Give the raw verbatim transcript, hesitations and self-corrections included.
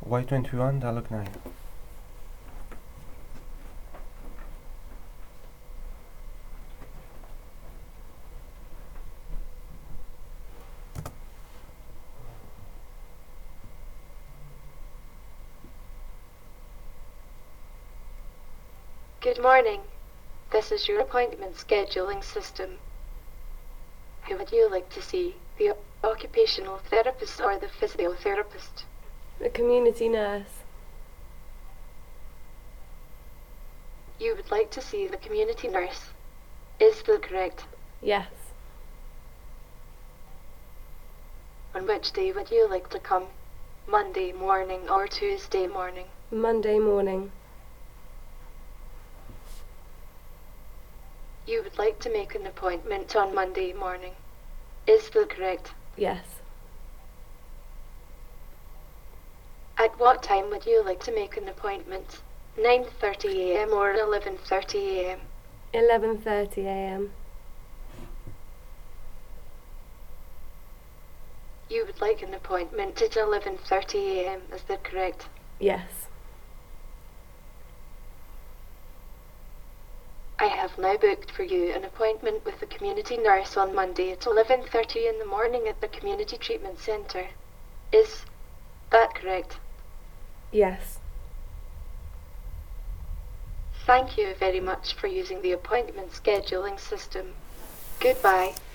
Y twenty-one, dialogue nine. Good morning. This is your appointment scheduling system. Who would you like to see, the occupational therapist or the physiotherapist? The community nurse. You would like to see the community nurse. Is that correct? Yes. On which day would you like to come? Monday morning or Tuesday morning? Monday morning. You would like to make an appointment on Monday morning. Is that correct? Yes. At what time would you like to make an appointment? nine thirty a m or eleven thirty a m? eleven thirty a m. You would like an appointment at eleven thirty a m, is that correct? Yes. I have now booked for you an appointment with the community nurse on Monday at eleven thirty in the morning at the Community Treatment Centre. Is that correct? Yes. Thank you very much for using the appointment scheduling system. Goodbye.